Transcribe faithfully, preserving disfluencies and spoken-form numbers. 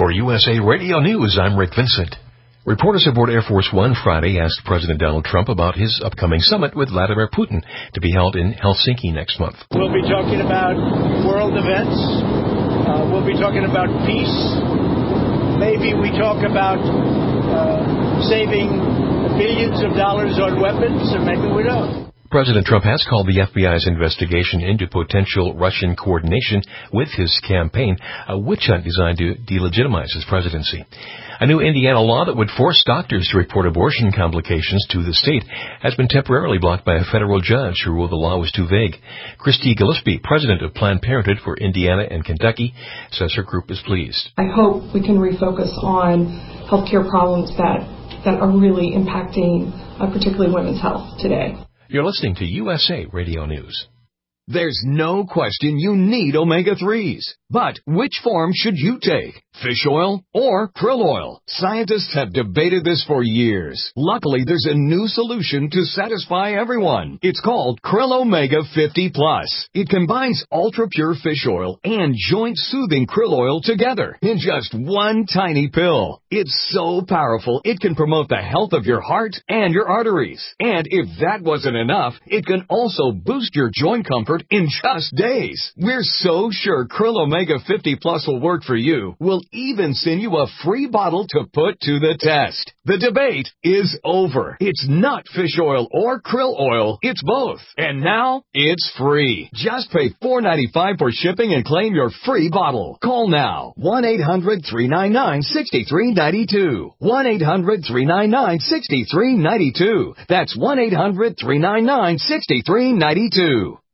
For U S A Radio News, I'm Rick Vincent. Reporters aboard Air Force One Friday asked President Donald Trump about his upcoming summit with Vladimir Putin to be held in Helsinki next month. We'll be talking about world events. Uh, we'll be talking about peace. Maybe we talk about uh, saving billions of dollars on weapons, or maybe we don't. President Trump has called the F B I's investigation into potential Russian coordination with his campaign a witch hunt designed to delegitimize his presidency. A new Indiana law that would force doctors to report abortion complications to the state has been temporarily blocked by a federal judge who ruled the law was too vague. Christy Gillespie, president of Planned Parenthood for Indiana and Kentucky, says her group is pleased. I hope we can refocus on healthcare problems that, that are really impacting uh, particularly women's health today. You're listening to U S A Radio News. There's no question you need omega threes. But which form should you take? Fish oil or krill oil? Scientists have debated this for years. Luckily, there's a new solution to satisfy everyone. It's called Krill Omega fifty plus. It combines ultra-pure fish oil and joint-soothing krill oil together in just one tiny pill. It's so powerful, it can promote the health of your heart and your arteries. And if that wasn't enough, it can also boost your joint comfort in just days. We're so sure Krill Omega fifty plus will work for you. We'll even send you a free bottle to put to the test. The debate is over. It's not fish oil or krill oil. It's both. And now it's free. Just pay four dollars and ninety-five cents for shipping and claim your free bottle. Call now. one eight hundred three nine nine six three nine two. one eight hundred three nine nine six three nine two. That's one eight hundred three nine nine six three nine two.